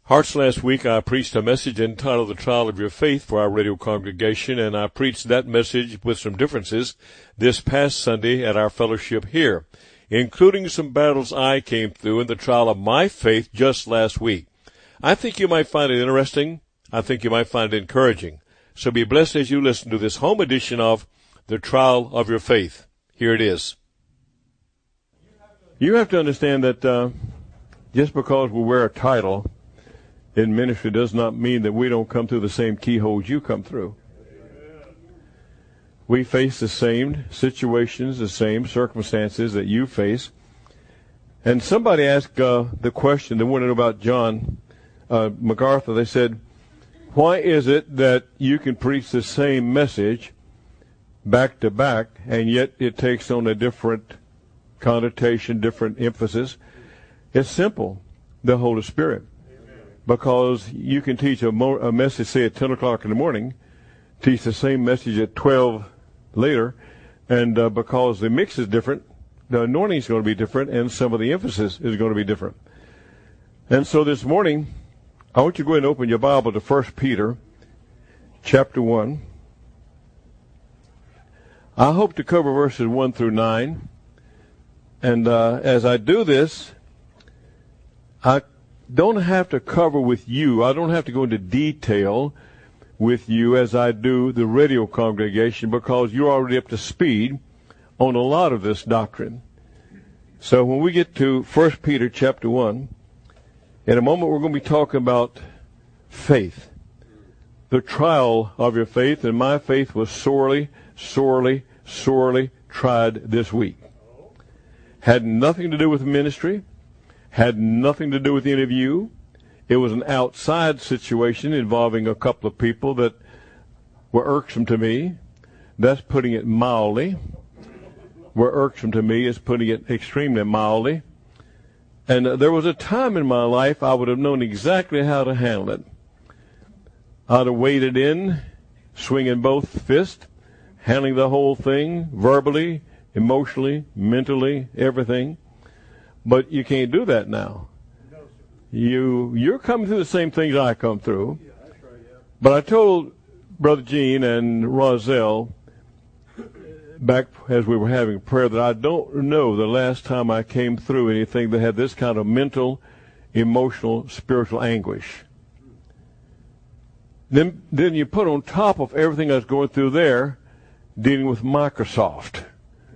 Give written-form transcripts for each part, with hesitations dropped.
Hearts, last week I preached a message entitled The Trial of Your Faith for our radio congregation, and I preached that message with some differences this past Sunday at our fellowship here, including some battles I came through in the trial of my faith just last week. I think you might find it interesting. I think you might find it encouraging. So be blessed as you listen to this home edition of The Trial of Your Faith. Here it is. You have to understand that just because we wear a title in ministry does not mean that we don't come through the same keyholes you come through. We face the same situations, the same circumstances that you face. And somebody asked the question, they wanted to know about John MacArthur. They said, why is it that you can preach the same message back to back, and yet it takes on a different connotation, different emphasis? It's simple, the Holy Spirit. Because you can teach a message, say, at 10 o'clock in the morning, teach the same message at 12 later, and because the mix is different, the anointing is going to be different, and some of the emphasis is going to be different. And so this morning, I want you to go ahead and open your Bible to 1 Peter chapter 1. I hope to cover verses 1 through 9. And as I do this, I don't have to cover with you. I don't have to go into detail with you as I do the radio congregation, because you're already up to speed on a lot of this doctrine. So when we get to 1 Peter chapter 1, in a moment we're going to be talking about faith, the trial of your faith, and my faith was sorely tried this week. Had nothing to do with ministry. Had nothing to do with any of you. It was an outside situation involving a couple of people that were irksome to me. That's putting it mildly. Were irksome to me is putting it extremely mildly. And there was a time in my life I would have known exactly how to handle it. I'd have waded in, swinging both fists, handling the whole thing, verbally, emotionally, mentally, everything. But you can't do that now. You're coming through the same things I come through. But I told Brother Gene and Roselle back as we were having prayer that I don't know the last time I came through anything that had this kind of mental, emotional, spiritual anguish. Then you put on top of everything I was going through there, dealing with Microsoft.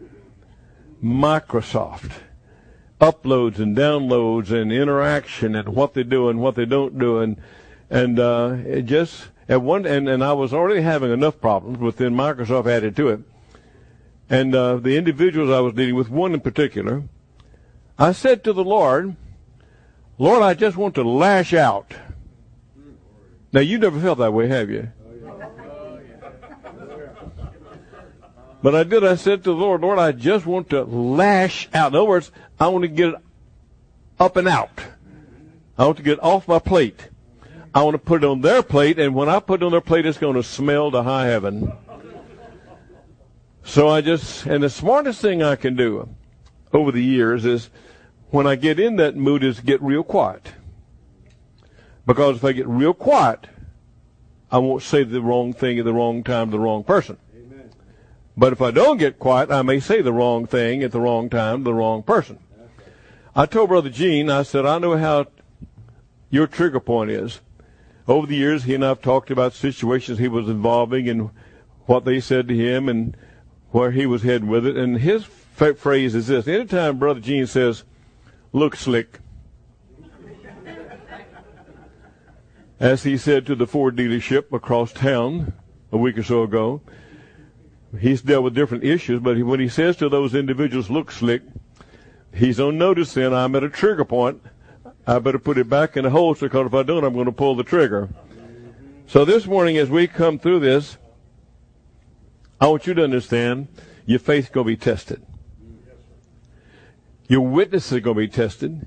Uploads and downloads and interaction and what they do and what they don't do, and it just at one and I was already having enough problems within Microsoft added to it. And the individuals I was dealing with, one in particular, I said to the Lord, I just want to lash out. Now you never felt that way, have you? But I did. I said to the Lord, I just want to lash out. In other words, I want to get it up and out. I want to get off my plate. I want to put it on their plate, and when I put it on their plate, it's going to smell to high heaven. So and the smartest thing I can do over the years is, when I get in that mood, is get real quiet. Because if I get real quiet, I won't say the wrong thing at the wrong time to the wrong person. But if I don't get quiet, I may say the wrong thing at the wrong time to the wrong person. I told Brother Gene, I said, I know how your trigger point is. Over the years, he and I have talked about situations he was involving and what they said to him and where he was heading with it. And his phrase is this: anytime Brother Gene says, look slick, as he said to the Ford dealership across town a week or so ago, he's dealt with different issues, but when he says to those individuals, look slick, he's on notice then, I'm at a trigger point. I better put it back in the holster, because if I don't, I'm going to pull the trigger. So this morning, as we come through this, I want you to understand your faith's going to be tested. Your witness is going to be tested.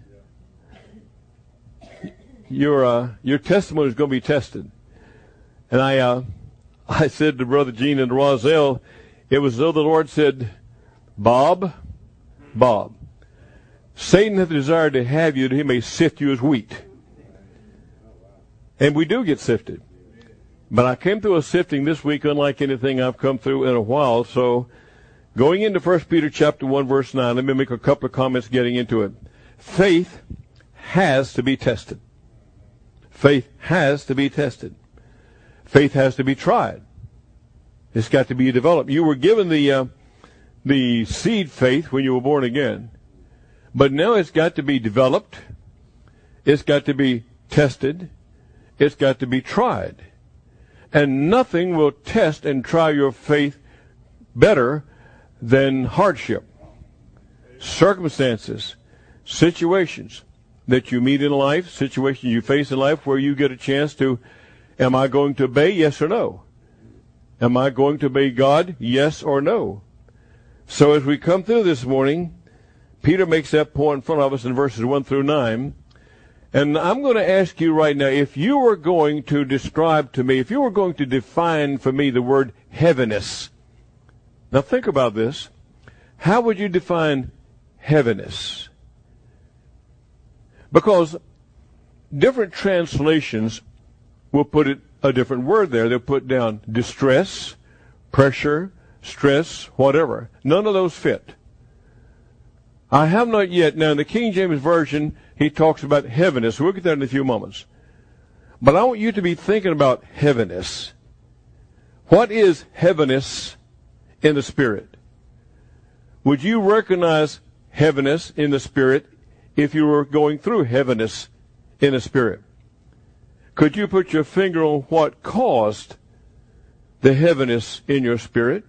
Your testimony is going to be tested. And I said to Brother Gene and Roselle, it was as though the Lord said, Bob, Satan hath desired to have you that he may sift you as wheat. And we do get sifted. But I came through a sifting this week unlike anything I've come through in a while. So going into 1 Peter chapter 1, verse 9, let me make a couple of comments getting into it. Faith has to be tested. Faith has to be tested. Faith has to be tried. It's got to be developed. You were given the seed faith when you were born again. But now it's got to be developed. It's got to be tested. It's got to be tried. And nothing will test and try your faith better than hardship, circumstances, situations that you meet in life, situations you face in life where you get a chance to, am I going to obey, yes or no? Am I going to obey God, yes or no? So as we come through this morning, Peter makes that point in front of us in verses 1 through 9. And I'm going to ask you right now, if you were going to describe to me, if you were going to define for me the word heaviness. Now think about this. How would you define heaviness? Because different translations will put it a different word there. They'll put down distress, pressure, stress, whatever. None of those fit. I have not yet. Now in the King James Version, he talks about heaviness. We'll get there in a few moments. But I want you to be thinking about heaviness. What is heaviness in the Spirit? Would you recognize heaviness in the Spirit if you were going through heaviness in the Spirit? Could you put your finger on what caused the heaviness in your spirit?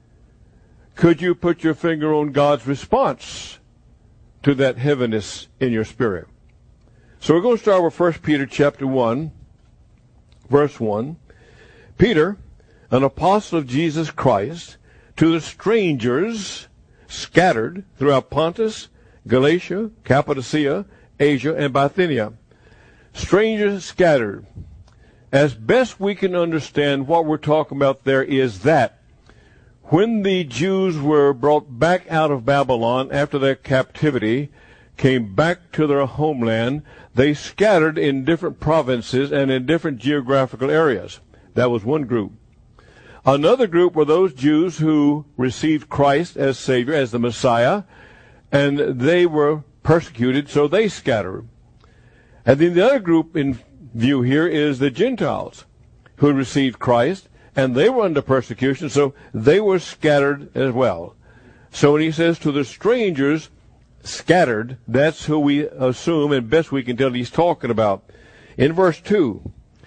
Could you put your finger on God's response to that heaviness in your spirit? So we're going to start with 1 Peter chapter 1, verse 1. Peter, an apostle of Jesus Christ, to the strangers scattered throughout Pontus, Galatia, Cappadocia, Asia, and Bithynia. Strangers scattered. As best we can understand, what we're talking about there is that when the Jews were brought back out of Babylon after their captivity, came back to their homeland, they scattered in different provinces and in different geographical areas. That was one group. Another group were those Jews who received Christ as Savior, as the Messiah, and they were persecuted, so they scattered. And then the other group in view here is the Gentiles who received Christ, and they were under persecution, so they were scattered as well. So when he says to the strangers scattered, that's who we assume and best we can tell he's talking about. In verse 2,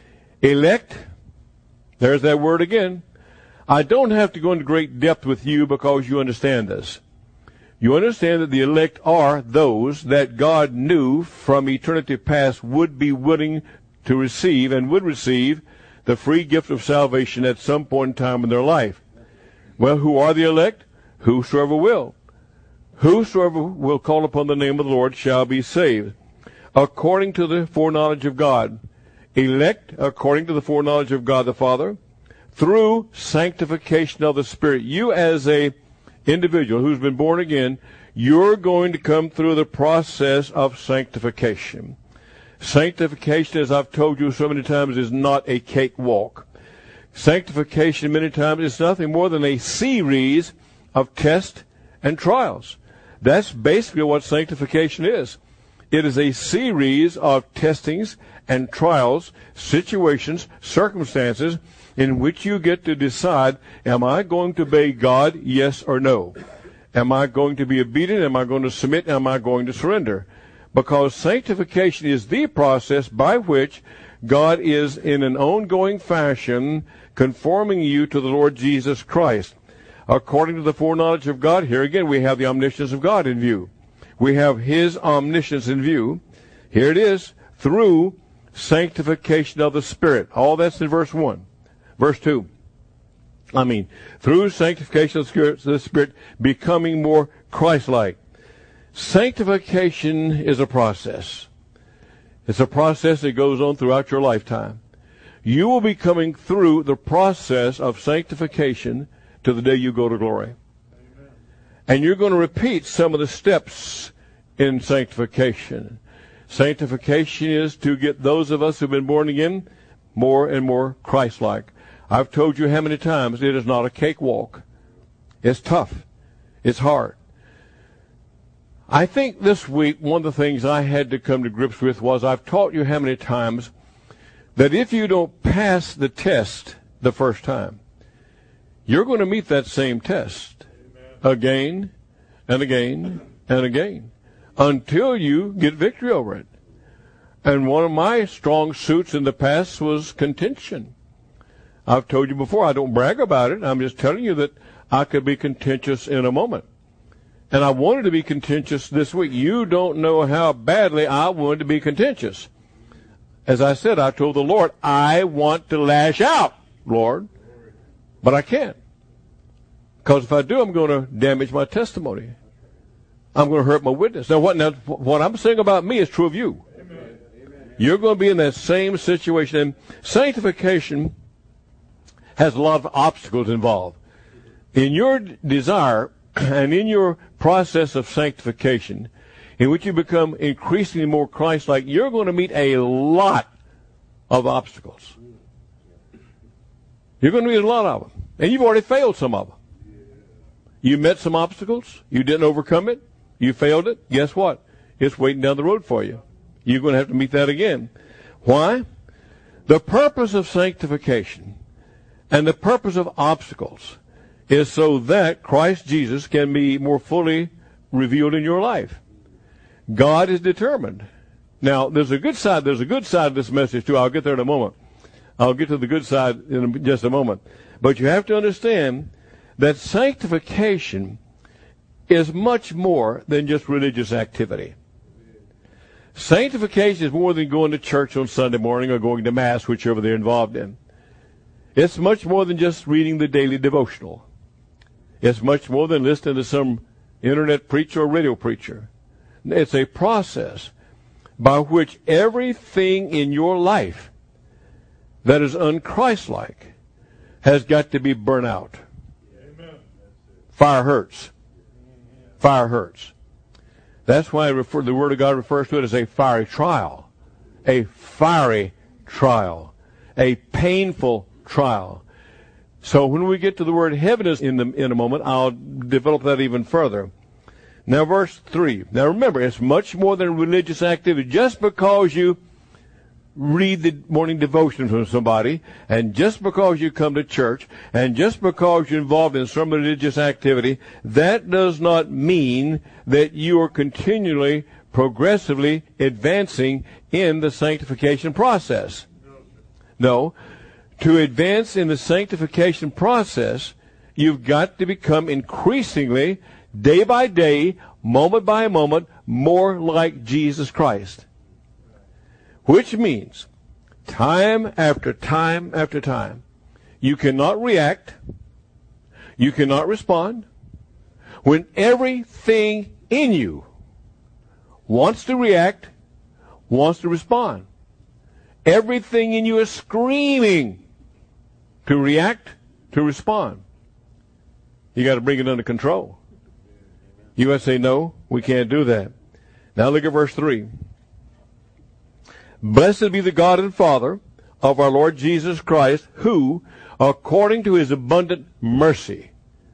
elect, there's that word again. I don't have to go into great depth with you because you understand this. You understand that the elect are those that God knew from eternity past would be willing to receive and would receive the free gift of salvation at some point in time in their life. Well, who are the elect? Whosoever will. Whosoever will call upon the name of the Lord shall be saved, according to the foreknowledge of God. Elect according to the foreknowledge of God the Father, through sanctification of the Spirit. You as a individual who's been born again, you're going to come through the process of sanctification. Sanctification, as I've told you so many times, is not a cakewalk. Sanctification, many times, is nothing more than a series of tests and trials. That's basically what sanctification is. It is a series of testings and trials, situations, circumstances, in which you get to decide, am I going to obey God, yes or no? Am I going to be obedient? Am I going to submit? Am I going to surrender? Because sanctification is the process by which God is in an ongoing fashion conforming you to the Lord Jesus Christ. According to the foreknowledge of God, here again we have the omniscience of God in view. We have His omniscience in view. Here it is, through sanctification of the Spirit. All that's in verse 1. Verse 2. Through sanctification of the Spirit, becoming more Christ-like. Sanctification is a process. It's a process that goes on throughout your lifetime. You will be coming through the process of sanctification to the day you go to glory. Amen. And you're going to repeat some of the steps in sanctification. Sanctification is to get those of us who've been born again more and more Christ-like. I've told you how many times it is not a cakewalk. It's tough. It's hard. I think this week one of the things I had to come to grips with was I've taught you how many times that if you don't pass the test the first time, you're going to meet that same test again and again and again until you get victory over it. And one of my strong suits in the past was contention. I've told you before, I don't brag about it. I'm just telling you that I could be contentious in a moment. And I wanted to be contentious this week. You don't know how badly I wanted to be contentious. As I said, I told the Lord, I want to lash out, Lord, but I can't. Because if I do, I'm going to damage my testimony. I'm going to hurt my witness. Now, what I'm saying about me is true of you. Amen. You're going to be in that same situation. And sanctification has a lot of obstacles involved. In your desire and in your process of sanctification, in which you become increasingly more Christ-like, you're going to meet a lot of obstacles. You're going to meet a lot of them. And you've already failed some of them. You met some obstacles. You didn't overcome it. You failed it. Guess what? It's waiting down the road for you. You're going to have to meet that again. Why? The purpose of sanctification and the purpose of obstacles is so that Christ Jesus can be more fully revealed in your life. God is determined. Now, there's a good side. There's a good side of this message, too. I'll get there in a moment. I'll get to the good side in just a moment. But you have to understand that sanctification is much more than just religious activity. Sanctification is more than going to church on Sunday morning or going to Mass, whichever they're involved in. It's much more than just reading the daily devotional. It's much more than listening to some internet preacher or radio preacher. It's a process by which everything in your life that is unchristlike has got to be burnt out. Amen. Fire hurts. Fire hurts. That's why the Word of God refers to it as a fiery trial. A fiery trial. A painful trial. So when we get to the word heaviness in a moment, I'll develop that even further. Now, verse 3. Now, remember, it's much more than religious activity. Just because you read the morning devotion from somebody, and just because you come to church, and just because you're involved in some religious activity, that does not mean that you are continually, progressively advancing in the sanctification process. No. To advance in the sanctification process, you've got to become increasingly, day by day, moment by moment, more like Jesus Christ. Which means, time after time after time, you cannot react, you cannot respond, when everything in you wants to react, wants to respond. Everything in you is screaming to react, to respond. You got to bring it under control. You got to say, no, we can't do that. Now look at verse 3. Blessed be the God and Father of our Lord Jesus Christ, who, according to his abundant mercy,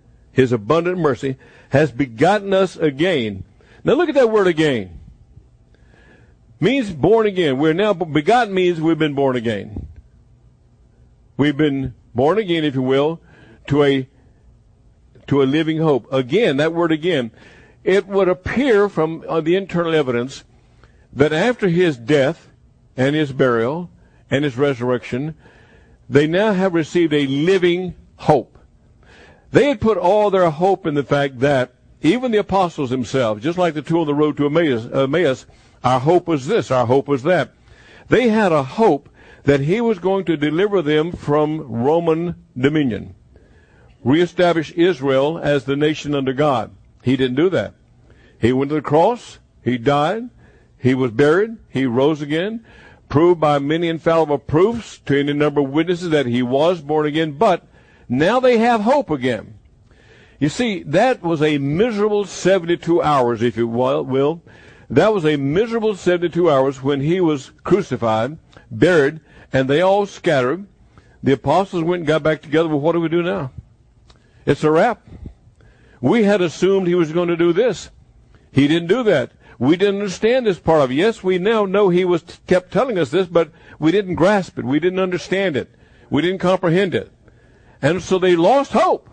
has begotten us again. Now look at that word again. Means born again. We're now begotten means we've been born again. We've been born again, if you will, to a living hope. Again, that word again. It would appear from the internal evidence that after his death and his burial and his resurrection, they now have received a living hope. They had put all their hope in the fact that even the apostles themselves, just like the two on the road to Emmaus, our hope was this, our hope was that. They had a hope that he was going to deliver them from Roman dominion, reestablish Israel as the nation under God. He didn't do that. He went to the cross, he died, he was buried, he rose again, proved by many infallible proofs to any number of witnesses that he was born again, but now they have hope again. You see, that was a miserable 72 hours, if you will. That was a miserable 72 hours when he was crucified, buried, and they all scattered. The apostles went and got back together. Well, what do we do now? It's a wrap. We had assumed he was going to do this. He didn't do that. We didn't understand this part of it. Yes, we now know he was kept telling us this, but we didn't grasp it. We didn't understand it. We didn't comprehend it. And so they lost hope.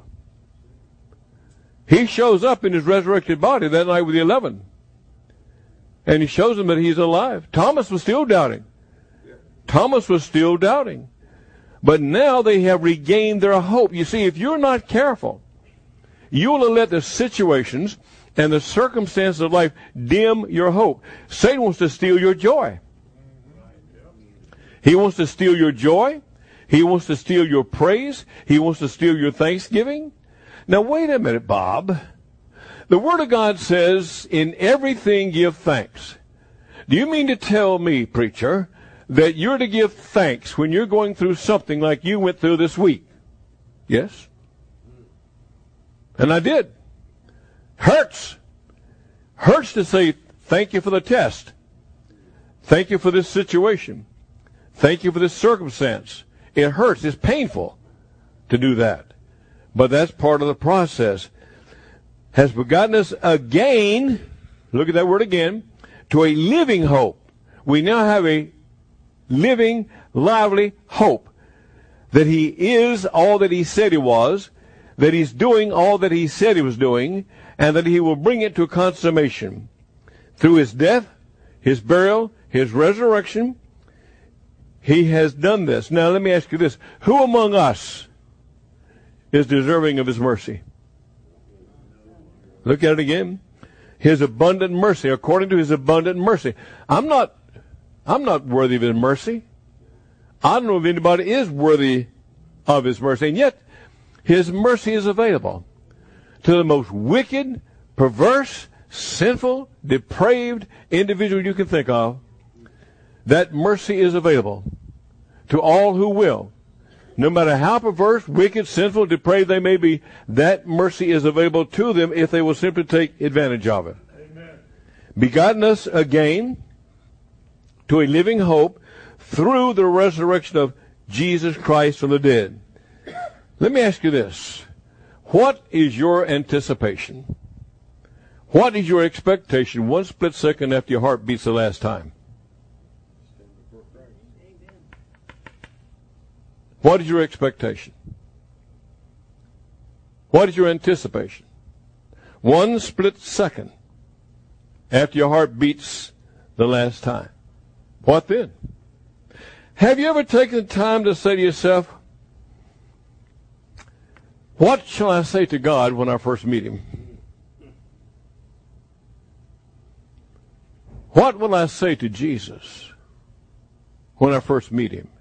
He shows up in his resurrected body that night with the 11. And he shows them that he's alive. Thomas was still doubting. Thomas was still doubting. But now they have regained their hope. You see, if you're not careful, you will let the situations and the circumstances of life dim your hope. Satan wants to steal your joy. He wants to steal your joy. He wants to steal your praise. He wants to steal your thanksgiving. Now, wait a minute, Bob. The Word of God says, in everything give thanks. Do you mean to tell me, preacher, that you're to give thanks when you're going through something like you went through this week? Yes. And I did. Hurts. Hurts to say, thank you for the test. Thank you for this situation. Thank you for this circumstance. It hurts. It's painful to do that. But that's part of the process. Has begotten us again, look at that word again, to a living hope. We now have a living, lively hope that he is all that he said he was, that he's doing all that he said he was doing, and that he will bring it to consummation. Through his death, his burial, his resurrection, he has done this. Now let me ask you this. Who among us is deserving of his mercy? Look at it again. His abundant mercy, according to his abundant mercy. I'm not worthy of his mercy. I don't know if anybody is worthy of his mercy. And yet, his mercy is available to the most wicked, perverse, sinful, depraved individual you can think of. That mercy is available to all who will. No matter how perverse, wicked, sinful, depraved they may be, that mercy is available to them if they will simply take advantage of it. Amen. Begotten us again to a living hope through the resurrection of Jesus Christ from the dead. Let me ask you this. What is your anticipation? What is your expectation 1 split second after your heart beats the last time? What is your expectation? What is your anticipation? 1 split second after your heart beats the last time. What then? Have you ever taken the time to say to yourself, what shall I say to God when I first meet him? What will I say to Jesus when I first meet him?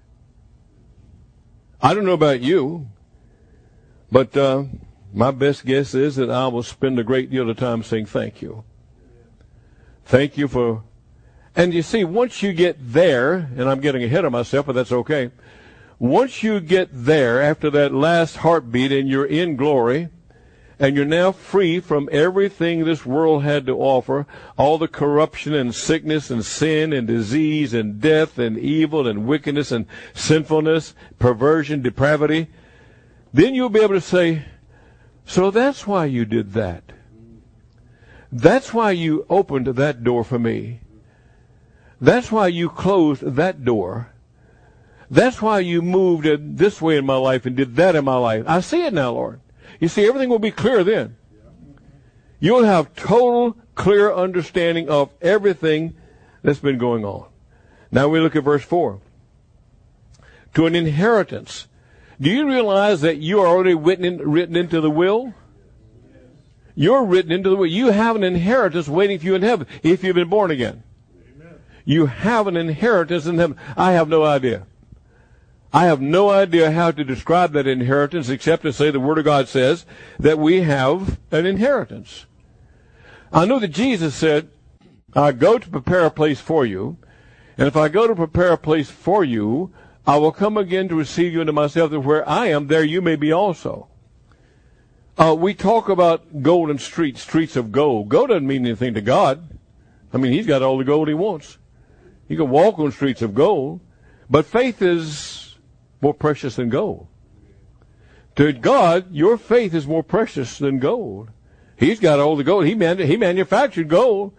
I don't know about you, but my best guess is that I will spend a great deal of time saying thank you. Thank you for... And you see, once you get there, and I'm getting ahead of myself, but that's okay. Once you get there after that last heartbeat and you're in glory, and you're now free from everything this world had to offer, all the corruption and sickness and sin and disease and death and evil and wickedness and sinfulness, perversion, depravity, then you'll be able to say, so that's why you did that. That's why you opened that door for me. That's why you closed that door. That's why you moved it this way in my life and did that in my life. I see it now, Lord. You see, everything will be clear then. You'll have total, clear understanding of everything that's been going on. Now we look at verse 4. To an inheritance. Do you realize that you are already written into the will? You're written into the will. You have an inheritance waiting for you in heaven if you've been born again. You have an inheritance in heaven. I have no idea. I have no idea how to describe that inheritance except to say the Word of God says that we have an inheritance. I know that Jesus said, I go to prepare a place for you, and if I go to prepare a place for you, I will come again to receive you into myself, that where I am, there you may be also. We talk about golden streets, streets of gold. Gold doesn't mean anything to God. I mean, he's got all the gold he wants. You can walk on streets of gold. But faith is more precious than gold. To God, your faith is more precious than gold. He's got all the gold. He manufactured gold.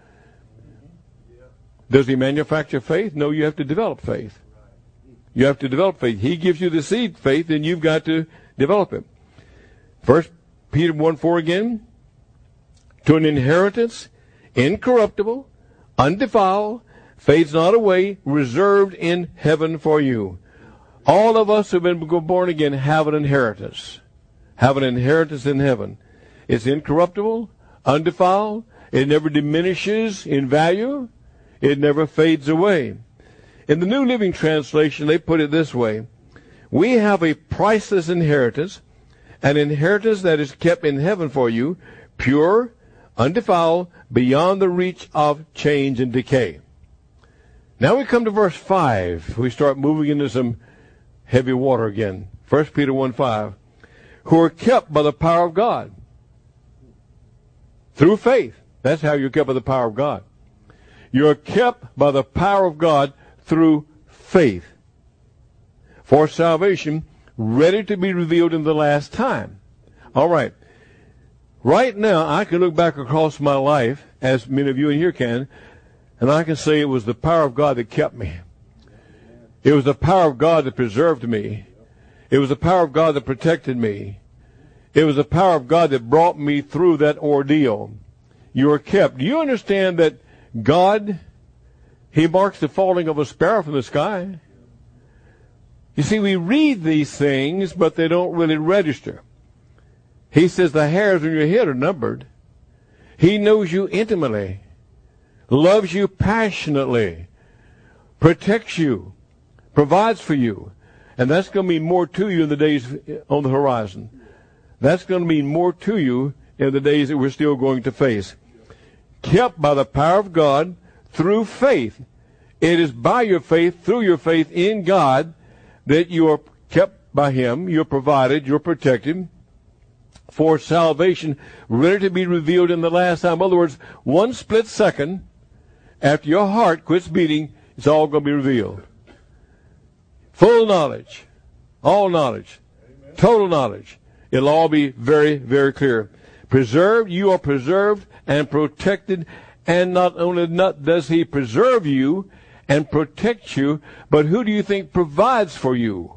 Does he manufacture faith? No, you have to develop faith. You have to develop faith. He gives you the seed faith, and you've got to develop it. 1 Peter 1:4 again. To an inheritance incorruptible, undefiled, fades not away, reserved in heaven for you. All of us who have been born again have an inheritance. Have an inheritance in heaven. It's incorruptible, undefiled. It never diminishes in value. It never fades away. In the New Living Translation, they put it this way. We have a priceless inheritance, an inheritance that is kept in heaven for you, pure, undefiled, beyond the reach of change and decay. Now we come to verse 5. We start moving into some heavy water again. 1 Peter 1:5. Who are kept by the power of God. Through faith. That's how you're kept by the power of God. You're kept by the power of God through faith. For salvation, ready to be revealed in the last time. All right. Right now, I can look back across my life, as many of you in here can, and I can say it was the power of God that kept me. It was the power of God that preserved me. It was the power of God that protected me. It was the power of God that brought me through that ordeal. You are kept. Do you understand that God, He marks the falling of a sparrow from the sky? You see, we read these things, but they don't really register. He says the hairs on your head are numbered. He knows you intimately, loves you passionately, protects you, provides for you. And that's going to mean more to you in the days on the horizon. That's going to mean more to you in the days that we're still going to face. Kept by the power of God through faith. It is by your faith, through your faith in God, that you are kept by Him, you're provided, you're protected for salvation, ready to be revealed in the last time. In other words, one split second after your heart quits beating, it's all going to be revealed. Full knowledge, all knowledge, total knowledge. It'll all be very, very clear. Preserved, you are preserved and protected, and not only does He preserve you and protect you, but who do you think provides for you?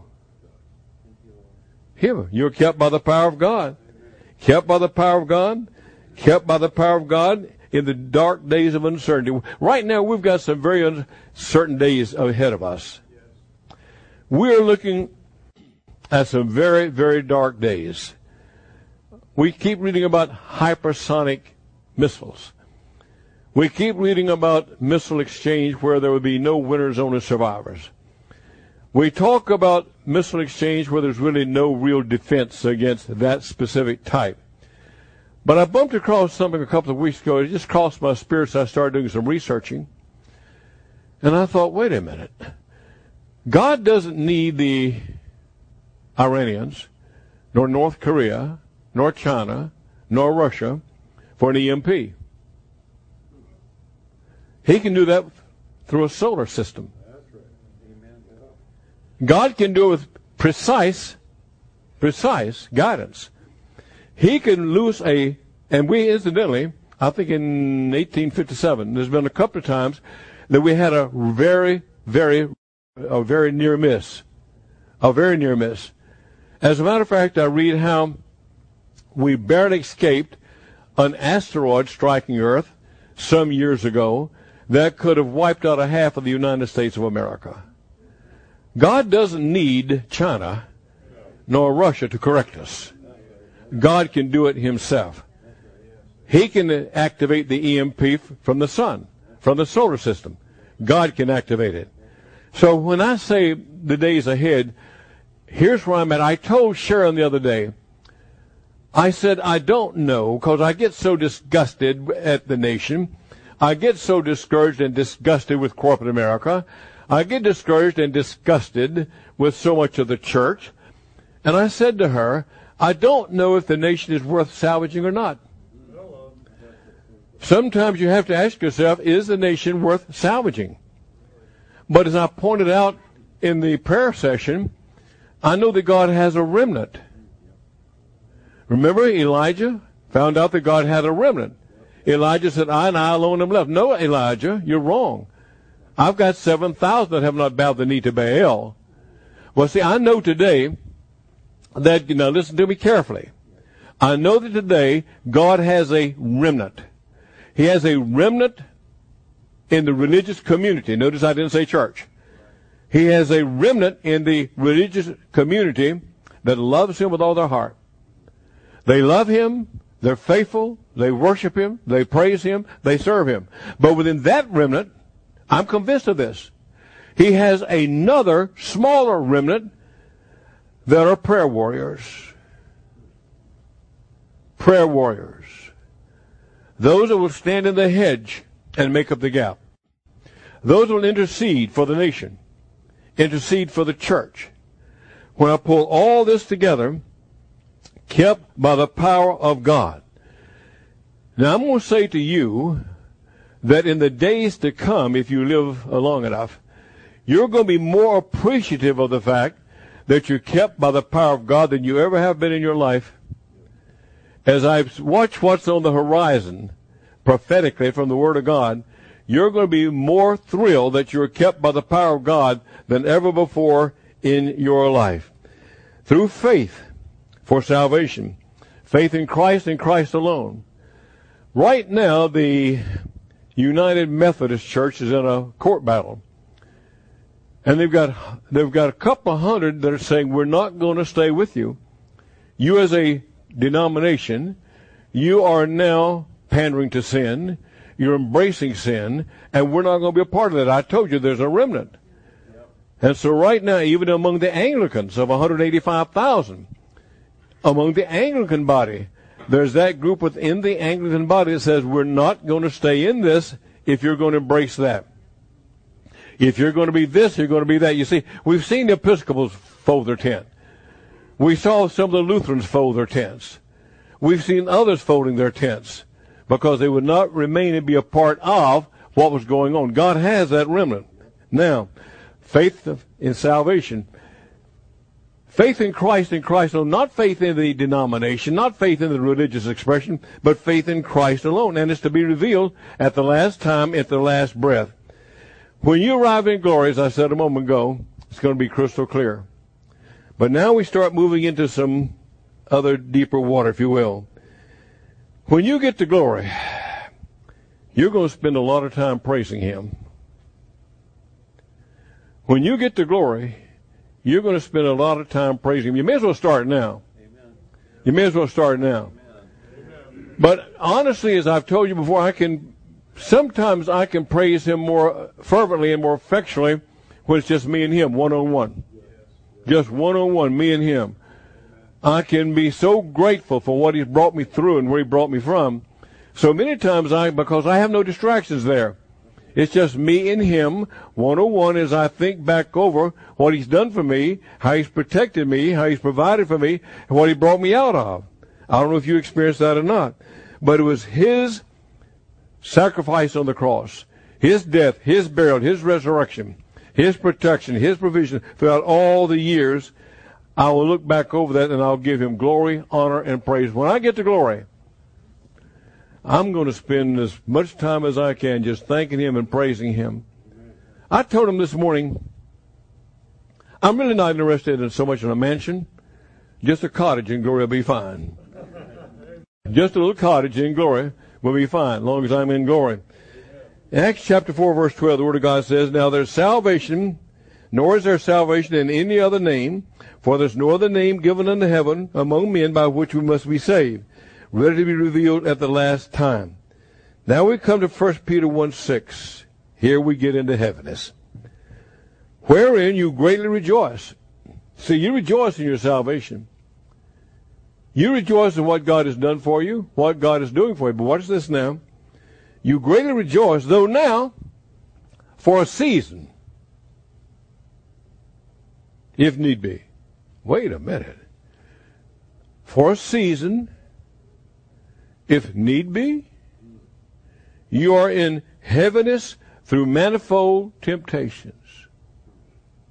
Him. You're kept by the power of God. Kept by the power of God. Kept by the power of God in the dark days of uncertainty. Right now, we've got some very uncertain days ahead of us. We're looking at some very, very dark days. We keep reading about hypersonic missiles. We keep reading about missile exchange where there will be no winners, only survivors. We talk about missile exchange where there's really no real defense against that specific type. But I bumped across something a couple of weeks ago. It just crossed my spirit, so I started doing some researching. And I thought, wait a minute. God doesn't need the Iranians, nor North Korea, nor China, nor Russia for an EMP. He can do that through a solar system. God can do it with precise guidance. He can loose and we incidentally, I think in 1857, there's been a couple of times that we had a very near miss. A very near miss. As a matter of fact, I read how we barely escaped an asteroid striking Earth some years ago that could have wiped out a half of the United States of America. God doesn't need China nor Russia to correct us. God can do it Himself. He can activate the EMP from the sun, from the solar system. God can activate it. So when I say the days ahead, here's where I'm at. I told Sharon the other day, I said, I don't know, because I get so disgusted at the nation. I get so discouraged and disgusted with corporate America. I get discouraged and disgusted with so much of the church. And I said to her, I don't know if the nation is worth salvaging or not. Sometimes you have to ask yourself, is the nation worth salvaging? But as I pointed out in the prayer session, I know that God has a remnant. Remember, Elijah found out that God had a remnant. Elijah said, I and I alone am left. No, Elijah, you're wrong. I've got 7,000 that have not bowed the knee to Baal. Well, see, I know today that, listen to me carefully. I know that today God has a remnant. He has a remnant in the religious community. Notice I didn't say church. He has a remnant in the religious community that loves him with all their heart. They love him, they're faithful, they worship him, they praise him, they serve him. But within that remnant, I'm convinced of this, he has another smaller remnant that are prayer warriors. Prayer warriors. Those that will stand in the hedge and make up the gap. Those will intercede for the nation, intercede for the church. When I pull all this together, kept by the power of God. Now I'm going to say to you that in the days to come, if you live long enough, you're going to be more appreciative of the fact that you're kept by the power of God than you ever have been in your life. As I watch what's on the horizon, prophetically from the Word of God, you're going to be more thrilled that you're kept by the power of God than ever before in your life. Through faith for salvation, faith in Christ and Christ alone. Right now, the United Methodist Church is in a court battle. And they've got a couple of hundred that are saying, we're not going to stay with you. You as a denomination, you are now pandering to sin. You're embracing sin, and we're not going to be a part of that. I told you there's a remnant. Yep. And so right now, even among the Anglicans of 185,000, among the Anglican body, there's that group within the Anglican body that says we're not going to stay in this if you're going to embrace that. If you're going to be this, you're going to be that. You see, we've seen the Episcopals fold their tent. We saw some of the Lutherans fold their tents. We've seen others folding their tents because they would not remain and be a part of what was going on. God has that remnant. Now, faith in salvation. Faith in Christ and Christ alone. Not faith in the denomination, not faith in the religious expression, but faith in Christ alone. And it's to be revealed at the last time, at the last breath. When you arrive in glory, as I said a moment ago, it's going to be crystal clear. But now we start moving into some other deeper water, if you will. When you get to glory, you're going to spend a lot of time praising him. When you get to glory, you're going to spend a lot of time praising him. You may as well start now. Amen. You may as well start now. Amen. But honestly, as I've told you before, sometimes I can praise him more fervently and more affectionately when it's just me and him, one-on-one. Just one-on-one, me and him. I can be so grateful for what he's brought me through and where he brought me from. So many times because I have no distractions there. It's just me and him, one-on-one, as I think back over what he's done for me, how he's protected me, how he's provided for me, and what he brought me out of. I don't know if you experienced that or not. But it was his sacrifice on the cross, his death, his burial, his resurrection, his protection, his provision throughout all the years. I will look back over that and I'll give him glory, honor, and praise. When I get to glory, I'm going to spend as much time as I can just thanking him and praising him. I told him this morning, I'm really not interested in so much in a mansion. Just a cottage in glory will be fine. Just a little cottage in glory will be fine, as long as I'm in glory. In Acts chapter 4, verse 12, the Word of God says, Now there's salvation, nor is there salvation in any other name, for there's no other name given unto heaven among men by which we must be saved, ready to be revealed at the last time. Now we come to 1 Peter 1:6. Here we get into heaviness. Wherein you greatly rejoice. See, you rejoice in your salvation. You rejoice in what God has done for you, what God is doing for you. But watch this now. You greatly rejoice, though now, for a season, if need be. Wait a minute. For a season, if need be, you are in heaviness through manifold temptations.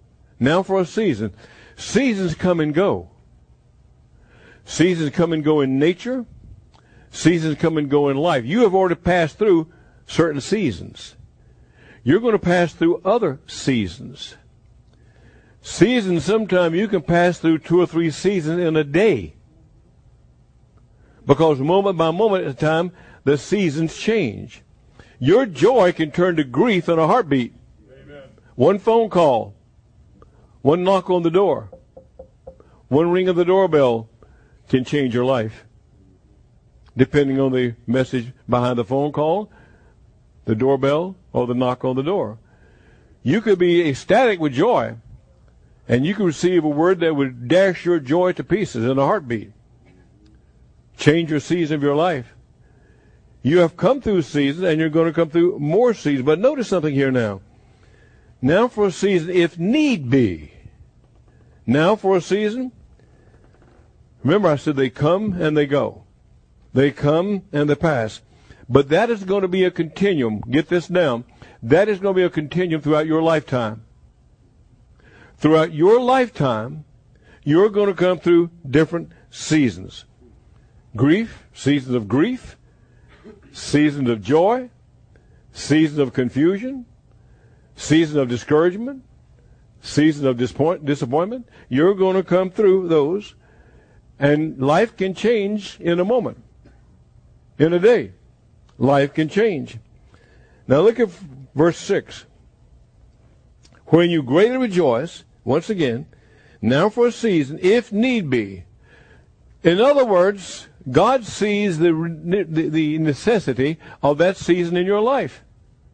Now for a season. Seasons come and go. Seasons come and go in nature. Seasons come and go in life. You have already passed through certain seasons. You're going to pass through other seasons. Seasons, sometimes you can pass through 2 or 3 seasons in a day. Because moment by moment at a time, the seasons change. Your joy can turn to grief in a heartbeat. Amen. One phone call, one knock on the door, one ring of the doorbell can change your life. Depending on the message behind the phone call, the doorbell, or the knock on the door. You could be ecstatic with joy, and you could receive a word that would dash your joy to pieces in a heartbeat. Change your season of your life. You have come through seasons, and you're going to come through more seasons. But notice something here now. Now for a season, if need be. Now for a season. Remember I said they come and they go. They come and they pass. But that is going to be a continuum. Get this down. That is going to be a continuum throughout your lifetime. Throughout your lifetime, you're going to come through different seasons. Grief, seasons of grief, seasons of joy, seasons of confusion, seasons of discouragement, seasons of disappointment. You're going to come through those, and life can change in a moment, in a day. Life can change. Now look at verse 6. When you greatly rejoice, once again, now for a season, if need be. In other words, God sees the necessity of that season in your life.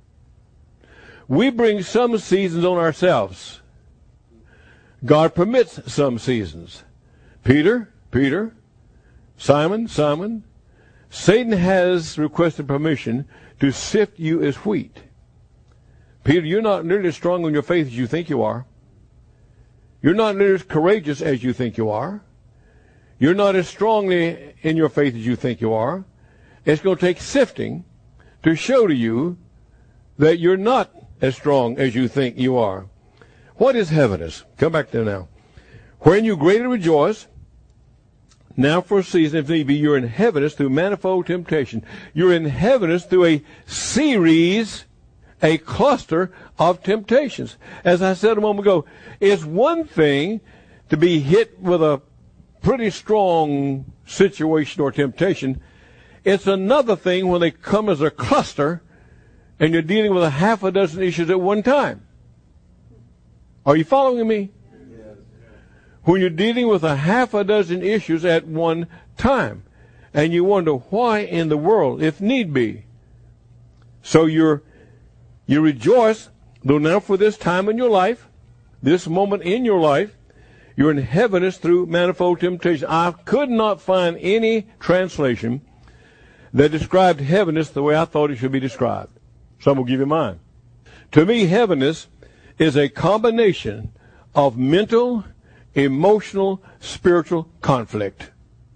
We bring some seasons on ourselves. God permits some seasons. Peter, Simon, Satan has requested permission to sift you as wheat. Peter, you're not nearly as strong in your faith as you think you are. You're not nearly as courageous as you think you are. You're not as strongly in your faith as you think you are. It's going to take sifting to show to you that you're not as strong as you think you are. What is heaviness? Come back there now. When you greatly rejoice, now for a season, if need be, you're in heaviness through manifold temptation. You're in heaviness through a series, a cluster of temptations. As I said a moment ago, it's one thing to be hit with a pretty strong situation or temptation. It's another thing when they come as a cluster and you're dealing with a half a dozen issues at one time. Are you following me? When you're dealing with a half a dozen issues at one time, and you wonder why in the world, if need be. So you rejoice, though now for this time in your life, this moment in your life, you're in heaviness through manifold temptation. I could not find any translation that described heaviness the way I thought it should be described. So I'm going to give you mine. To me, heaviness is a combination of mental, emotional, spiritual conflict.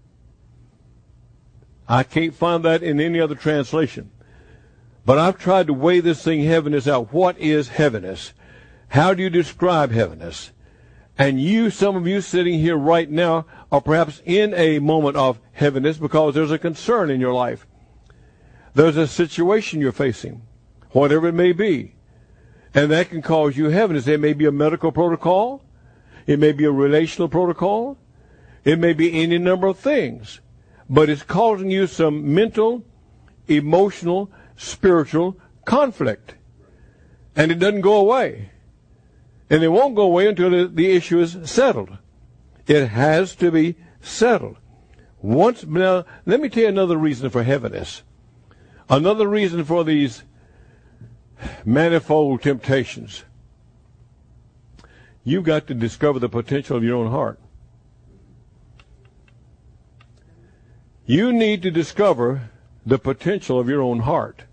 I can't find that in any other translation. But I've tried to weigh this thing, heaviness, out. What is heaviness? How do you describe heaviness? And some of you sitting here right now are perhaps in a moment of heaviness because there's a concern in your life. There's a situation you're facing, whatever it may be. And that can cause you heaviness. It may be a medical protocol. It may be a relational protocol. It may be any number of things. But it's causing you some mental, emotional, spiritual conflict. And it doesn't go away. And it won't go away until the issue is settled. It has to be settled. Now, let me tell you another reason for heaviness. Another reason for these manifold temptations. You've got to discover the potential of your own heart. You need to discover the potential of your own heart.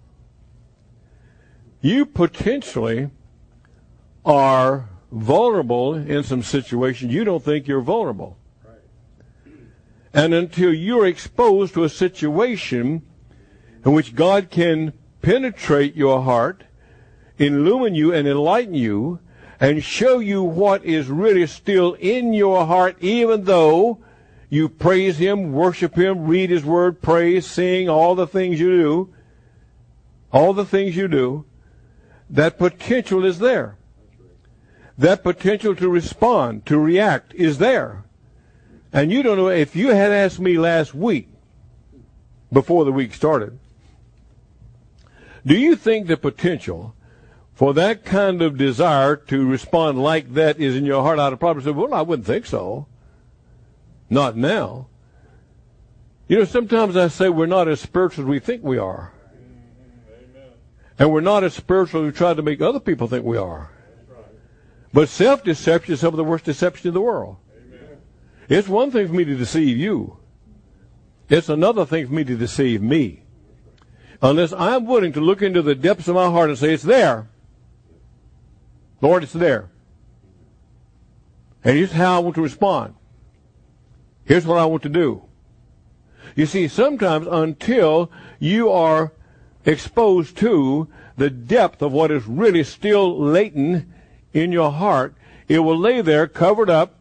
You potentially are vulnerable in some situations. You don't think you're vulnerable. And until you're exposed to a situation in which God can penetrate your heart, illumine you and enlighten you, and show you what is really still in your heart, even though you praise Him, worship Him, read His Word, praise, sing, all the things you do, that potential is there. That potential to respond, to react is there. And you don't know, if you had asked me last week, before the week started, do you think the potential for that kind of desire to respond like that is in your heart? I'd have probably said, well, I wouldn't think so. Not now. You know, sometimes I say we're not as spiritual as we think we are. Amen. And we're not as spiritual as we try to make other people think we are. Right. But self-deception is some of the worst deception in the world. Amen. It's one thing for me to deceive you. It's another thing for me to deceive me. Unless I'm willing to look into the depths of my heart and say, it's there. Lord, it's there. And here's how I want to respond. Here's what I want to do. You see, sometimes until you are exposed to the depth of what is really still latent in your heart, it will lay there covered up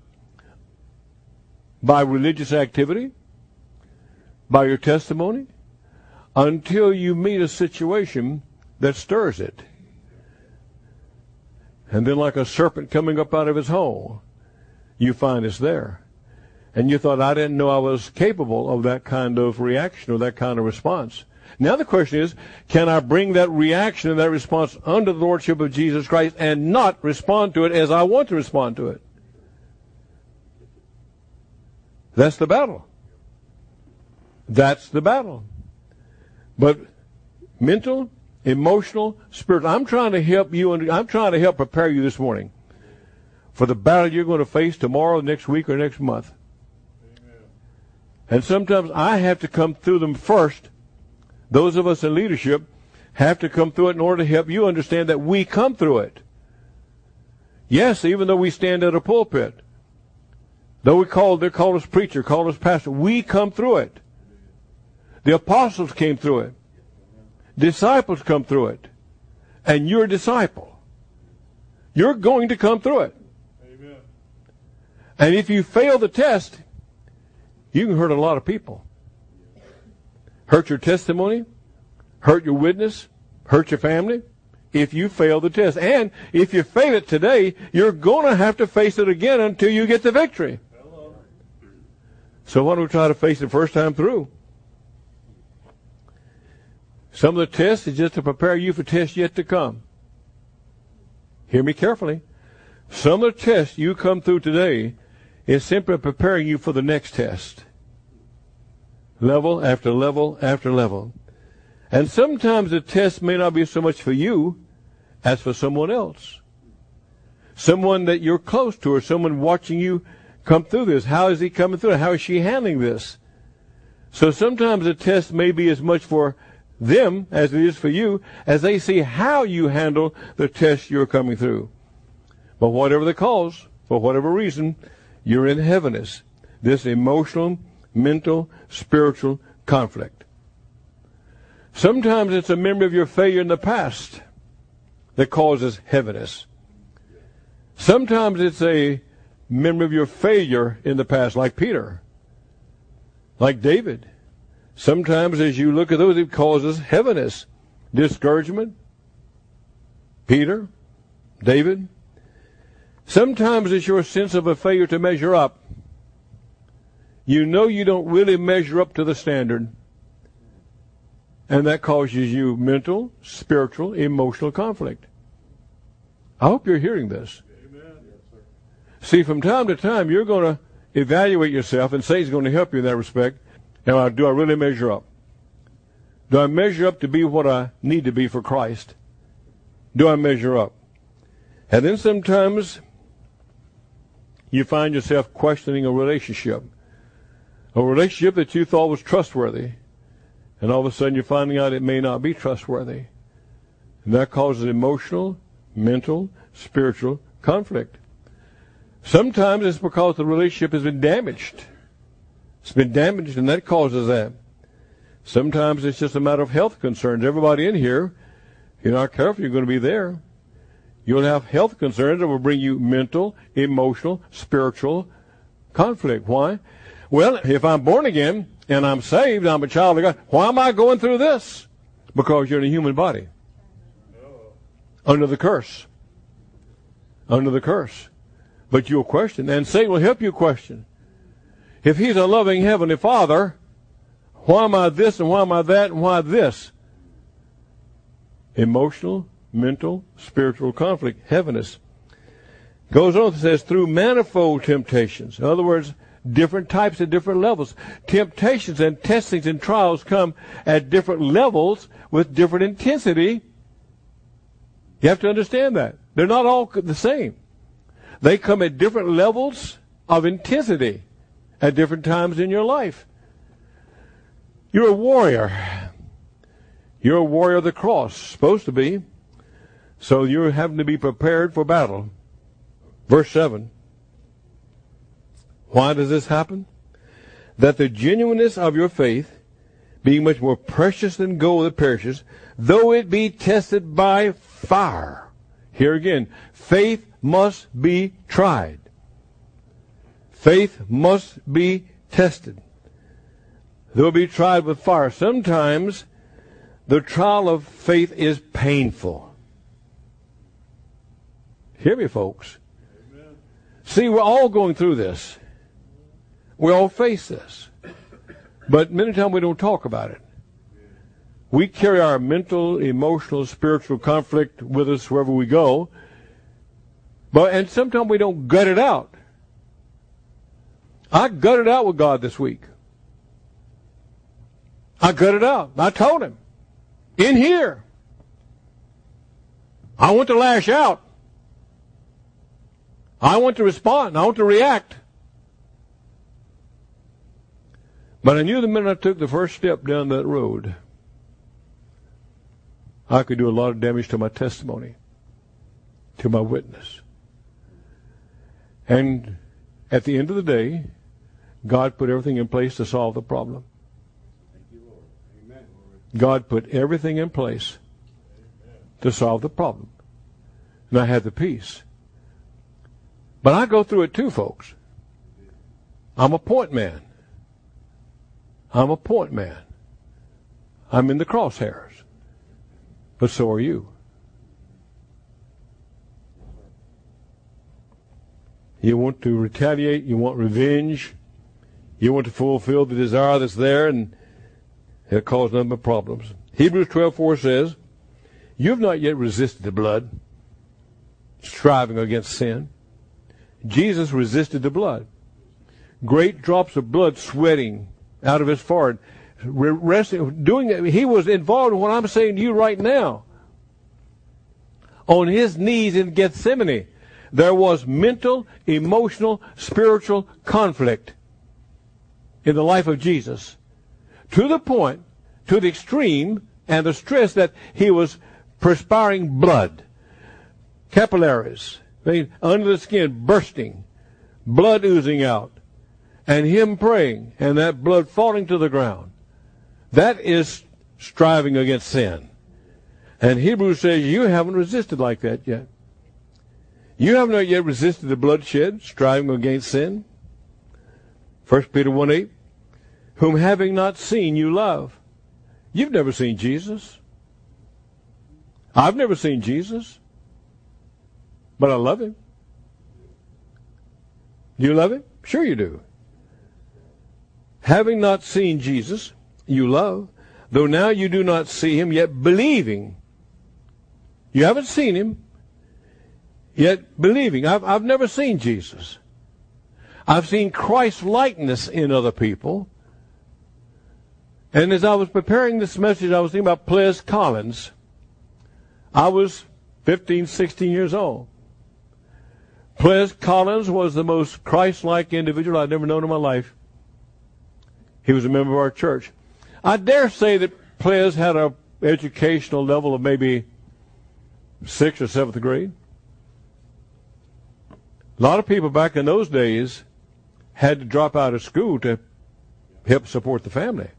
by religious activity, by your testimony, until you meet a situation that stirs it. And then like a serpent coming up out of his hole, you find it's there. And you thought, I didn't know I was capable of that kind of reaction or that kind of response. Now the question is, can I bring that reaction and that response under the Lordship of Jesus Christ and not respond to it as I want to respond to it? That's the battle. That's the battle. But mental, emotional, spiritual, I'm trying to help you, and I'm trying to help prepare you this morning for the battle you're going to face tomorrow, next week, or next month. Amen. And sometimes I have to come through them first. Those of us in leadership have to come through it in order to help you understand that we come through it. Yes, even though we stand at a pulpit, though they call us preacher, call us pastor, we come through it. The apostles came through it. Disciples come through it. And you're a disciple. You're going to come through it. Amen. And if you fail the test, you can hurt a lot of people. Hurt your testimony, hurt your witness, hurt your family, if you fail the test. And if you fail it today, you're going to have to face it again until you get the victory. Hello. So why don't we try to face it first time through? Some of the tests is just to prepare you for tests yet to come. Hear me carefully. Some of the tests you come through today is simply preparing you for the next test. Level after level after level. And sometimes the test may not be so much for you as for someone else. Someone that you're close to, or someone watching you come through this. How is he coming through it? How is she handling this? So sometimes the test may be as much for them as it is for you, as they see how you handle the test you're coming through. But whatever the cause, for whatever reason, you're in heaviness. This emotional, mental, spiritual conflict. Sometimes it's a memory of your failure in the past that causes heaviness. Sometimes it's a memory of your failure in the past, like Peter, like David. Sometimes as you look at those, it causes heaviness, discouragement. Peter, David. Sometimes it's your sense of a failure to measure up. You know you don't really measure up to the standard. And that causes you mental, spiritual, emotional conflict. I hope you're hearing this. Amen. See, from time to time, you're going to evaluate yourself, and Satan's going to help you in that respect. Now, do I really measure up? Do I measure up to be what I need to be for Christ? Do I measure up? And then sometimes you find yourself questioning a relationship that you thought was trustworthy, and all of a sudden you're finding out it may not be trustworthy. And that causes emotional, mental, spiritual conflict. Sometimes it's because the relationship has been damaged. It's been damaged, and that causes that. Sometimes it's just a matter of health concerns. Everybody in here, you're not careful, you're going to be there. You'll have health concerns that will bring you mental, emotional, spiritual conflict. Why? Well, if I'm born again and I'm saved, I'm a child of God, why am I going through this? Because you're in a human body. Under the curse. Under the curse. But you'll question, and Satan will help you question. If he's a loving Heavenly Father, why am I this and why am I that and why this? Emotional, mental, spiritual conflict, heaviness. Goes on, it says, through manifold temptations. In other words, different types at different levels. Temptations and testings and trials come at different levels with different intensity. You have to understand that. They're not all the same. They come at different levels of intensity at different times in your life. You're a warrior. You're a warrior of the cross, supposed to be. So you're having to be prepared for battle. Verse 7. Why does this happen? That the genuineness of your faith, being much more precious than gold that perishes, though it be tested by fire. Here again, faith must be tried. Faith must be tested. They'll be tried with fire. Sometimes the trial of faith is painful. Hear me, folks. Amen. See, we're all going through this. We all face this. But many times we don't talk about it. We carry our mental, emotional, spiritual conflict with us wherever we go. And sometimes we don't gut it out. I gutted out with God this week. I gutted out. I told him, in here, I want to lash out. I want to respond. I want to react. But I knew the minute I took the first step down that road, I could do a lot of damage to my testimony, to my witness. And at the end of the day, God put everything in place to solve the problem. Thank you, Lord. Amen. God put everything in place to solve the problem. And I had the peace. But I go through it too, folks. I'm a point man. I'm a point man. I'm in the crosshairs. But so are you. You want to retaliate. You want revenge. You want to fulfill the desire that's there, and it'll cause nothing but problems. Hebrews 12:4 says, you have not yet resisted the blood, striving against sin. Jesus resisted the blood. Great drops of blood sweating out of his forehead. Doing it. He was involved in what I'm saying to you right now. On his knees in Gethsemane, there was mental, emotional, spiritual conflict in the life of Jesus, to the point, to the extreme, and the stress that he was perspiring blood, capillaries, under the skin bursting, blood oozing out, and him praying, and that blood falling to the ground. That is striving against sin. And Hebrews says you haven't resisted like that yet. You have not yet resisted the bloodshed, striving against sin. 1 Peter 1:8, whom having not seen you love. You've never seen Jesus. I've never seen Jesus. But I love him. Do you love him? Sure you do. Having not seen Jesus, you love, though now you do not see him, yet believing. You haven't seen him, yet believing. I've never seen Jesus. I've seen Christ's likeness in other people. And as I was preparing this message, I was thinking about Ples Collins. I was 15, 16 years old. Ples Collins was the most Christ-like individual I'd ever known in my life. He was a member of our church. I dare say that Ples had an educational level of maybe 6th or 7th grade. A lot of people back in those days had to drop out of school to help support the family.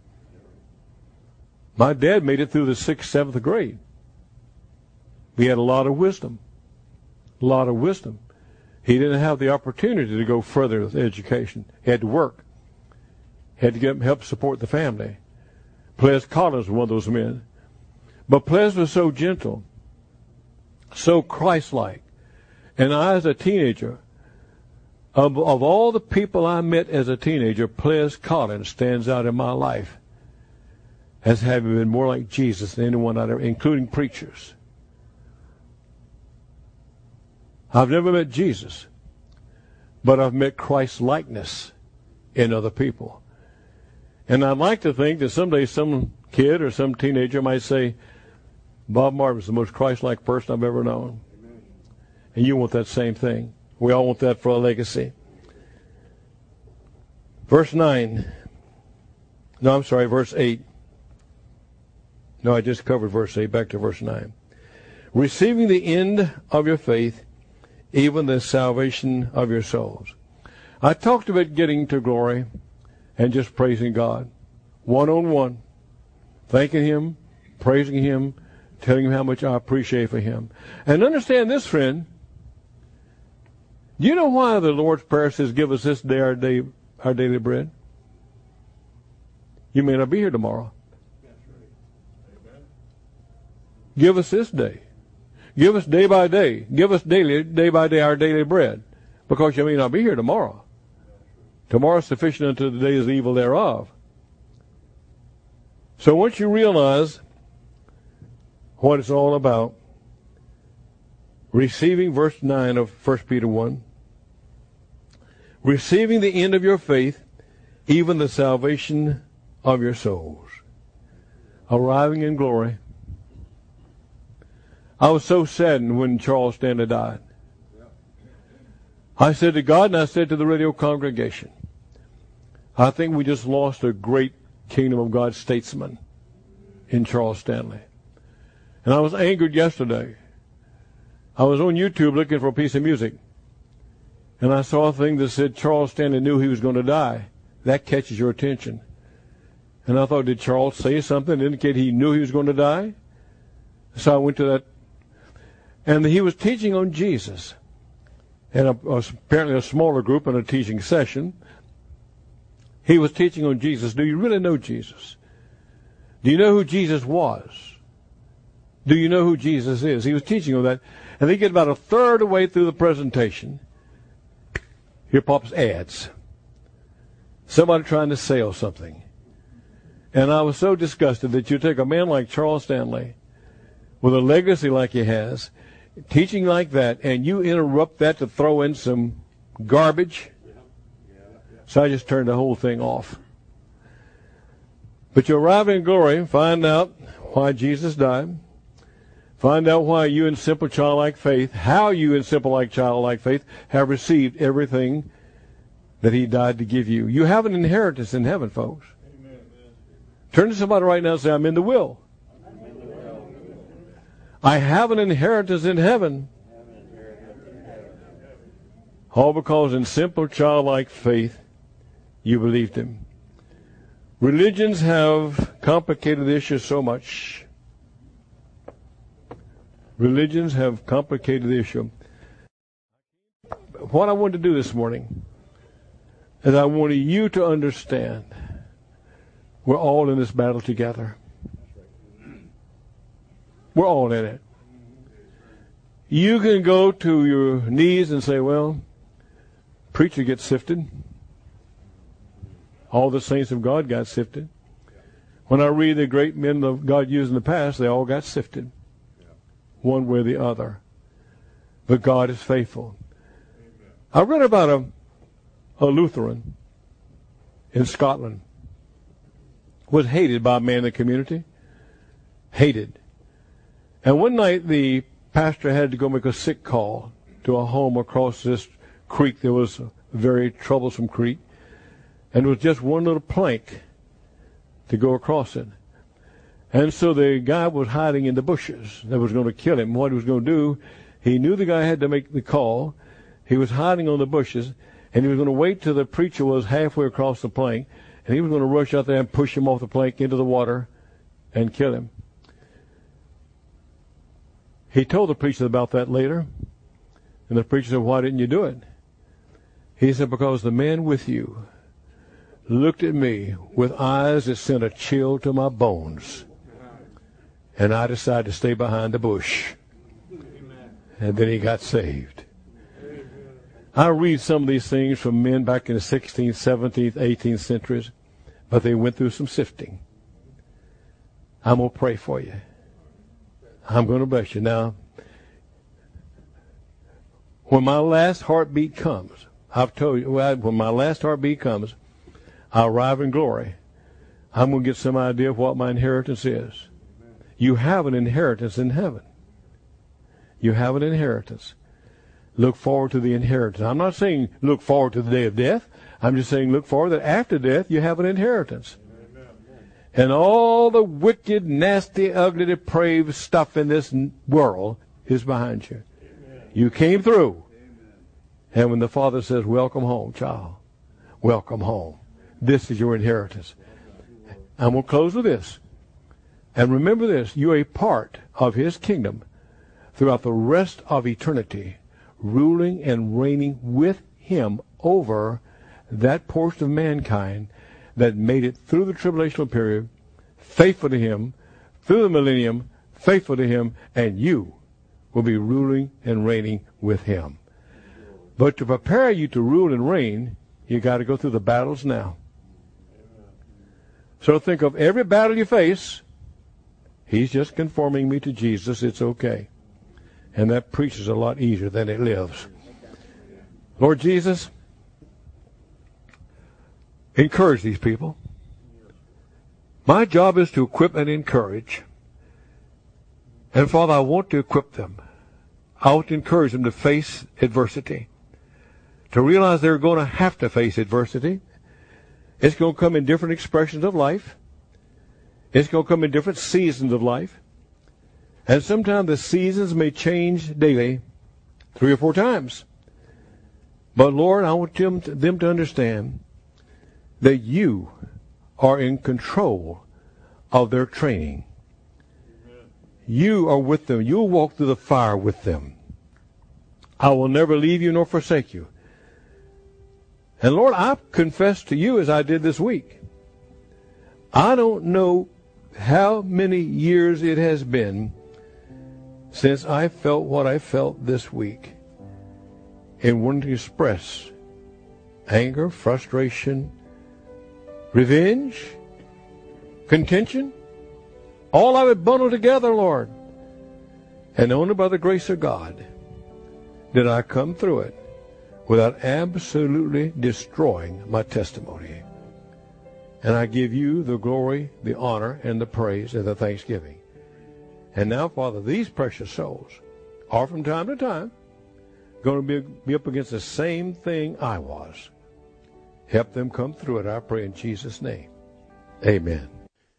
My dad made it through the 6th, 7th grade. He had a lot of wisdom. a lot of wisdom. He didn't have the opportunity to go further with education. He had to work. He had to help support the family. Ples Collins was one of those men. But Ples was so gentle, so Christ-like. And I, as a teenager, of all the people I met as a teenager, Ples Collins stands out in my life as having been more like Jesus than anyone I'd ever, including preachers. I've never met Jesus, but I've met Christ's likeness in other people. And I'd like to think that someday some kid or some teenager might say, Bob Martin's the most Christ-like person I've ever known. Amen. And you want that same thing. We all want that for a legacy. Verse 8. No, I just covered verse 8. Back to verse 9. Receiving the end of your faith, even the salvation of your souls. I talked about getting to glory and just praising God. One-on-one. Thanking Him, praising Him, telling Him how much I appreciate for Him. And understand this, friend. Do you know why the Lord's Prayer says, give us this day our daily bread? You may not be here tomorrow. Give us this day. Give us day by day. Give us day by day our daily bread. Because you may not be here tomorrow. Tomorrow is sufficient unto the day is the evil thereof. So once you realize what it's all about, receiving verse 9 of 1 Peter 1, receiving the end of your faith, even the salvation of your souls, arriving in glory. I was so saddened when Charles Stanley died. I said to God and I said to the radio congregation, I think we just lost a great kingdom of God statesman in Charles Stanley. And I was angered yesterday. I was on YouTube looking for a piece of music. And I saw a thing that said Charles Stanley knew he was going to die. That catches your attention. And I thought, did Charles say something to indicate he knew he was going to die? So I went to that. And he was teaching on Jesus. And apparently a smaller group in a teaching session. He was teaching on Jesus. Do you really know Jesus? Do you know who Jesus was? Do you know who Jesus is? He was teaching on that. And they get about a third of the way through the presentation. Here pops ads. Somebody trying to sell something. And I was so disgusted that you take a man like Charles Stanley, with a legacy like he has, teaching like that, and you interrupt that to throw in some garbage. So I just turned the whole thing off. But you arrive in glory, find out why Jesus died, find out why you in simple childlike faith, how you in simple childlike faith have received everything that He died to give you. You have an inheritance in heaven, folks. Amen. Turn to somebody right now and say, I'm in the will. I have an inheritance in heaven. All because in simple childlike faith you believed Him. Religions have complicated the issue so much. Religions have complicated the issue. What I wanted to do this morning is I wanted you to understand we're all in this battle together. We're all in it. You can go to your knees and say, well, preacher gets sifted. All the saints of God got sifted. When I read the great men of God used in the past, they all got sifted. One way or the other. But God is faithful. I read about a Lutheran in Scotland. Was hated by a man in the community. Hated. And one night the pastor had to go make a sick call to a home across this creek. There was a very troublesome creek. And it was just one little plank to go across it. And so the guy was hiding in the bushes that was going to kill him. What he was going to do, he knew the guy had to make the call. He was hiding on the bushes, and he was going to wait till the preacher was halfway across the plank, and he was going to rush out there and push him off the plank into the water and kill him. He told the preacher about that later. And the preacher said, why didn't you do it? He said, because the man with you looked at me with eyes that sent a chill to my bones. And I decided to stay behind the bush. And then he got saved. I read some of these things from men back in the 16th, 17th, 18th centuries, but they went through some sifting. I'm going to pray for you. I'm going to bless you. Now, when my last heartbeat comes, I've told you, when my last heartbeat comes, I'll arrive in glory. I'm going to get some idea of what my inheritance is. You have an inheritance in heaven. You have an inheritance. Look forward to the inheritance. I'm not saying look forward to the day of death. I'm just saying look forward that after death you have an inheritance. Amen. And all the wicked, nasty, ugly, depraved stuff in this world is behind you. Amen. You came through. Amen. And when the Father says, welcome home, child, welcome home. This is your inheritance. I'm going to close with this. And remember this, you're a part of His kingdom throughout the rest of eternity, ruling and reigning with Him over that portion of mankind that made it through the tribulational period, faithful to Him, through the millennium, faithful to Him, and you will be ruling and reigning with Him. But to prepare you to rule and reign, you got to go through the battles now. So think of every battle you face, He's just conforming me to Jesus, it's okay. And that preaches a lot easier than it lives. Lord Jesus, encourage these people. My job is to equip and encourage. And Father, I want to equip them. I want to encourage them to face adversity. To realize they're going to have to face adversity. It's going to come in different expressions of life. It's going to come in different seasons of life. And sometimes the seasons may change daily, 3 or 4 times. But Lord, I want them to understand that you are in control of their training. You are with them. You'll walk through the fire with them. I will never leave you nor forsake you. And Lord, I confess to you as I did this week. I don't know how many years it has been since I felt what I felt this week and wanted to express anger, frustration, revenge, contention, all I would bundle together, Lord. And only by the grace of God did I come through it without absolutely destroying my testimony. And I give you the glory, the honor, and the praise, and the thanksgiving. And now, Father, these precious souls are from time to time going to be up against the same thing I was. Help them come through it, I pray in Jesus' name. Amen.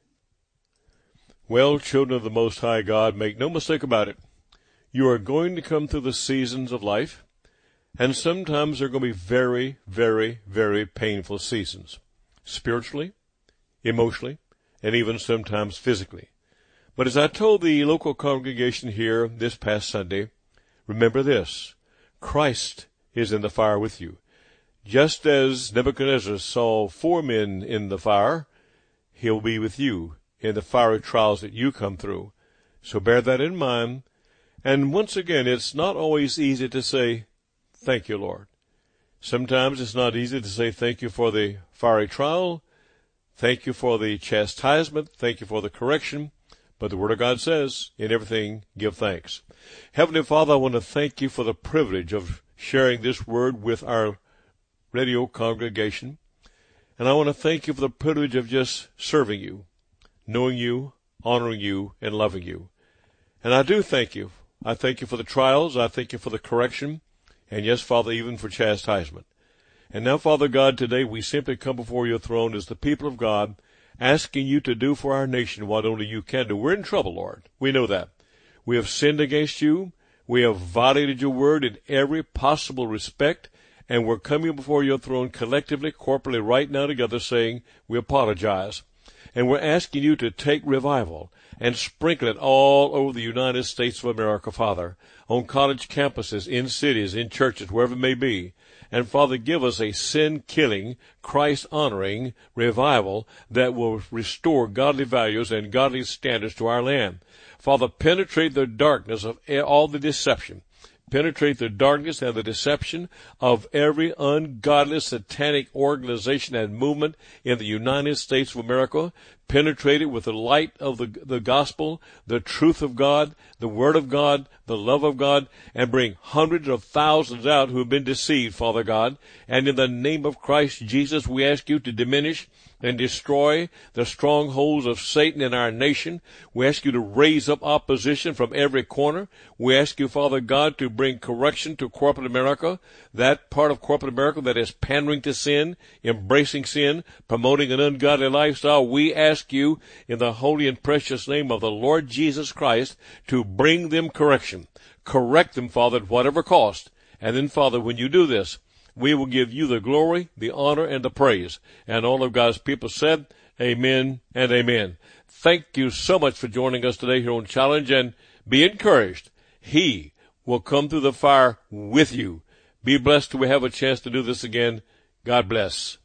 Well, children of the Most High God, make no mistake about it. You are going to come through the seasons of life, and sometimes they're going to be very, very, very painful seasons, spiritually, emotionally, and even sometimes physically. But as I told the local congregation here this past Sunday, remember this, Christ is in the fire with you. Just as Nebuchadnezzar saw 4 men in the fire, He'll be with you in the fiery trials that you come through. So bear that in mind. And once again, it's not always easy to say, thank you, Lord. Sometimes it's not easy to say thank you for the fiery trial, thank you for the chastisement, thank you for the correction. But the Word of God says, in everything, give thanks. Heavenly Father, I want to thank you for the privilege of sharing this word with our radio congregation. And I want to thank you for the privilege of just serving you, knowing you, honoring you, and loving you. And I do thank you. I thank you for the trials. I thank you for the correction. And yes, Father, even for chastisement. And now, Father God, today we simply come before your throne as the people of God, asking you to do for our nation what only you can do. We're in trouble, Lord. We know that. We have sinned against you. We have violated your word in every possible respect. And we're coming before your throne collectively, corporately, right now together saying we apologize. And we're asking you to take revival and sprinkle it all over the United States of America, Father, on college campuses, in cities, in churches, wherever it may be. And, Father, give us a sin-killing, Christ-honoring revival that will restore godly values and godly standards to our land. Father, penetrate the darkness of all the deception. Penetrate the darkness and the deception of every ungodly satanic organization and movement in the United States of America. Penetrate it with the light of the gospel, the truth of God, the word of God, the love of God, and bring hundreds of thousands out who have been deceived, Father God. And in the name of Christ Jesus, we ask you to diminish and destroy the strongholds of Satan in our nation. We ask you to raise up opposition from every corner. We ask you, Father God, to bring correction to corporate America, that part of corporate America that is pandering to sin, embracing sin, promoting an ungodly lifestyle. We ask you, in the holy and precious name of the Lord Jesus Christ, to bring them correction. Correct them, Father, at whatever cost. And then, Father, when you do this, we will give you the glory, the honor, and the praise. And all of God's people said, amen and amen. Thank you so much for joining us today here on Challenge, and be encouraged. He will come through the fire with you. Be blessed till we have a chance to do this again. God bless.